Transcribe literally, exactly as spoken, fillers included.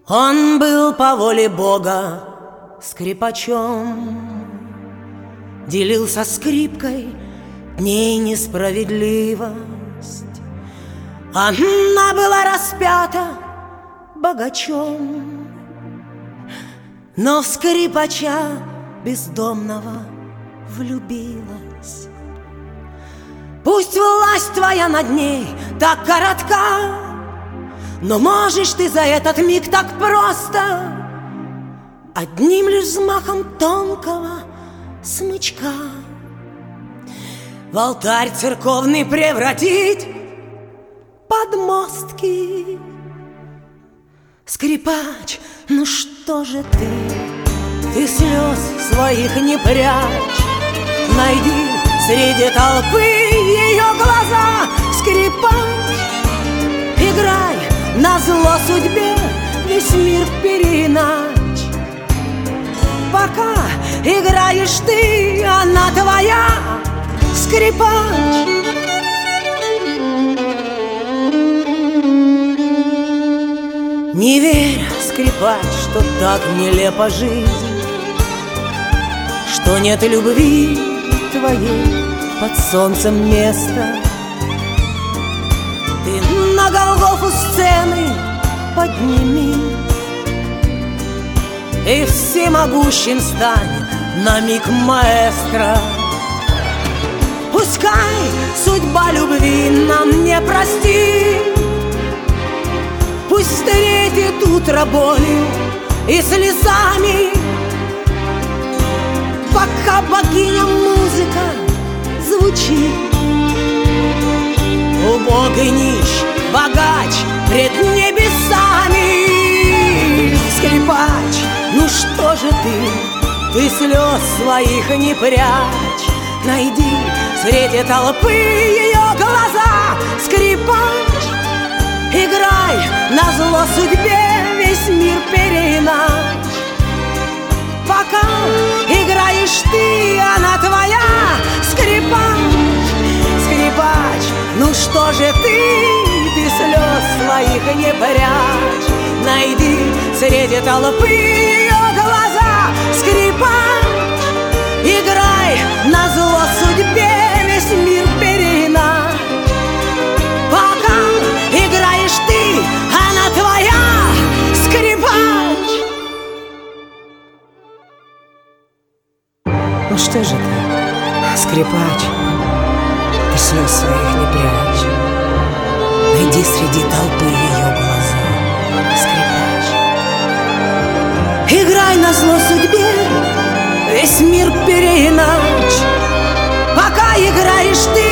Он был по воле Бога скрипачом, делил со скрипкой дней несправедливость. Она была распята богачом, но в скрипача бездомного влюбилась. Пусть власть твоя над ней так коротка, но можешь ты за этот миг так просто одним лишь взмахом тонкого смычка в алтарь церковный превратить подмостки. Скрипач, ну что же ты, ты слез своих не прячь, найди среди толпы ее глаза. Скрипач, играй назло судьбе, весь мир переиначь. Пока играешь ты, она твоя. Скрипач, не верь, скрипач, что так нелепа жизнь, что нет любви твоей под солнцем места. Ты на Голгофу сцены подними и всемогущим стань на миг маэстро. Пускай судьба любви нам не простит, пусть встретит утро болью и слезами, пока богиня музыка звучит. Убогий нищ, богач пред небесами. Скрипач, ну что же ты, ты слез своих не прячь, найди среди толпы ее глаза. Скрипач, играй назло судьбе, весь мир переиначь. Пока играешь ты, она твоя. Скрипач, скрипач, ну что же ты, ты слез своих не прячь, найди среди толпы ее глаза. Скрипач, играй назло судьбе, весь мир переиначь. Пока играешь ты, она твоя. Скрипач. Ну что же ты, скрипач, ты слез своих не прячь, найди среди толпы ее глаза. Скрипач, играй назло судьбе, весь мир переиначь. Пока играешь ты,